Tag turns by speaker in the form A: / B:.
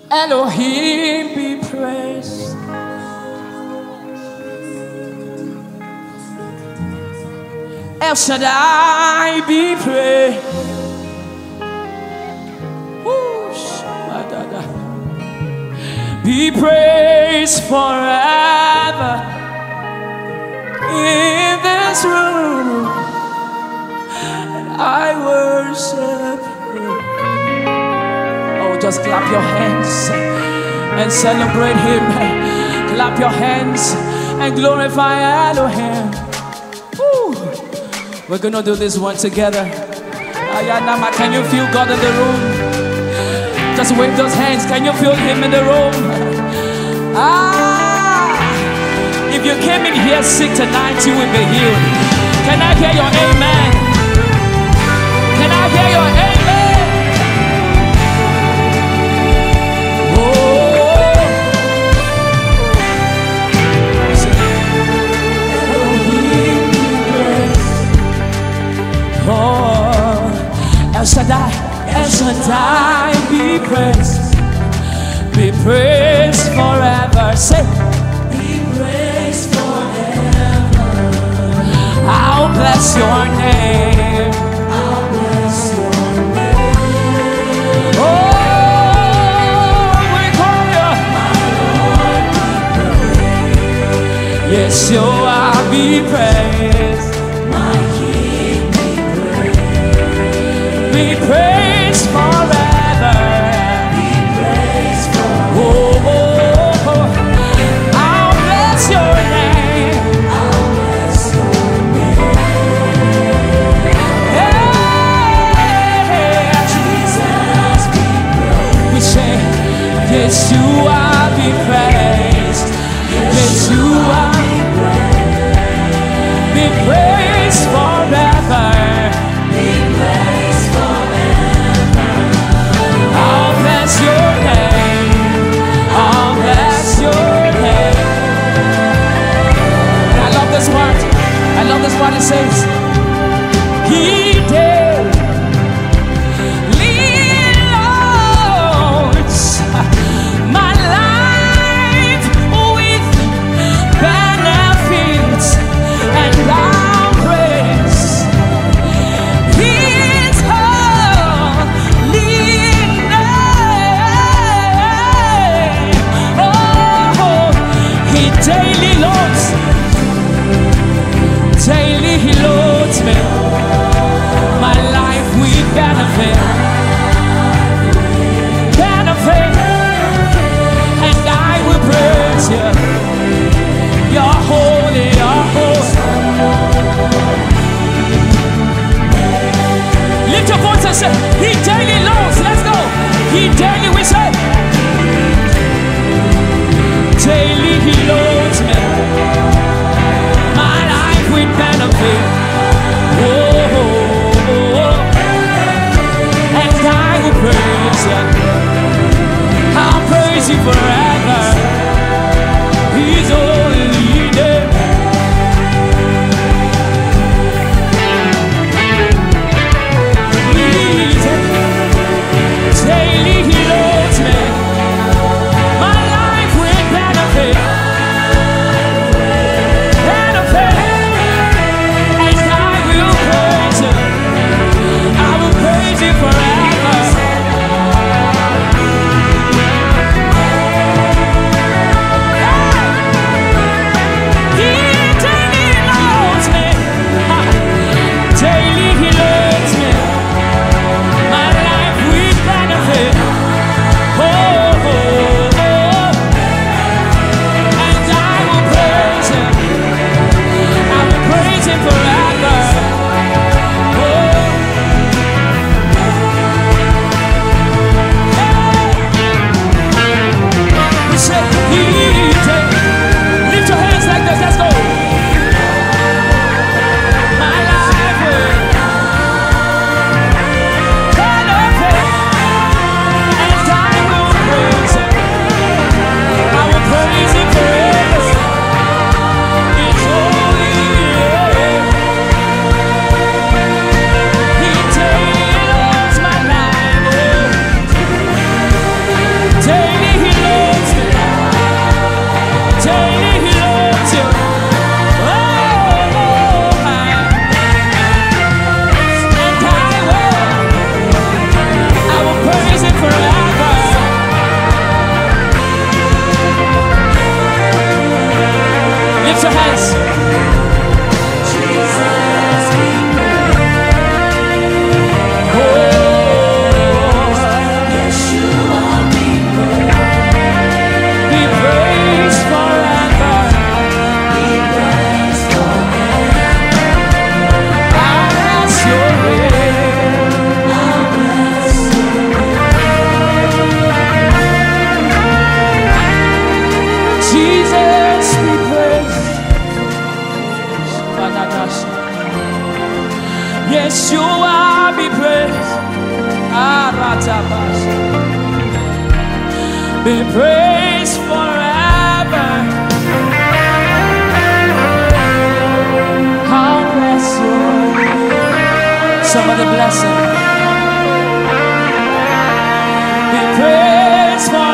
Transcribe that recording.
A: Elohim be praised. El Shaddai be praised. Be praised forever in this room. I worship you. Oh, just clap your hands and celebrate him. Clap your hands and glorify Elohim. Woo. We're gonna do this one together. Ayanama, can you feel God in the room? Just wave those hands. Can you feel him in the room? If you came in here sick tonight, you will be healed. Can I hear your amen? Can I hear your amen? Oh, El Shaddai. El Shaddai be praised forever. Say, be praised forever. I'll bless your name. I'll bless your name. Oh, we call you my Lord be praised. Yes, you are be praised. My King be praised. Be praised. Forever, be praised forever. Oh, oh, oh. I'll bless your name. I'll bless your name. Hey, Jesus, be praised. We say, yes, you are be praised. Yes, you are be praised forever. Be praised forever. I'll bless your name. I'll bless your name. And I love this part. I love this part. It says, He did loads my life with benefits, and I'll praise His holy name. Oh, He daily He loads me, my life with benefit, and I will praise you. You're holy, you're holy. Lift your voice and say, He daily loads. Let's go. He daily, we say, daily He loads me, my life with benefit. Oh, oh, oh. And I will praise you. I'll praise you forever. He's only there. Daily He loads me, my life with benefit, and I will praise you. I will praise you forever. be praised forever. I'll bless your name. Somebody bless him. Be praised forever.